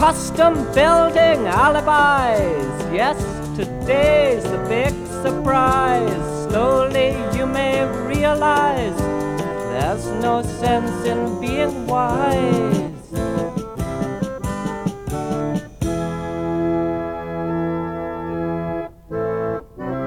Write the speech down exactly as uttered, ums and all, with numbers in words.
custom building alibis. Yes, today's the big surprise. Slowly you may realize there's no sense in being wise.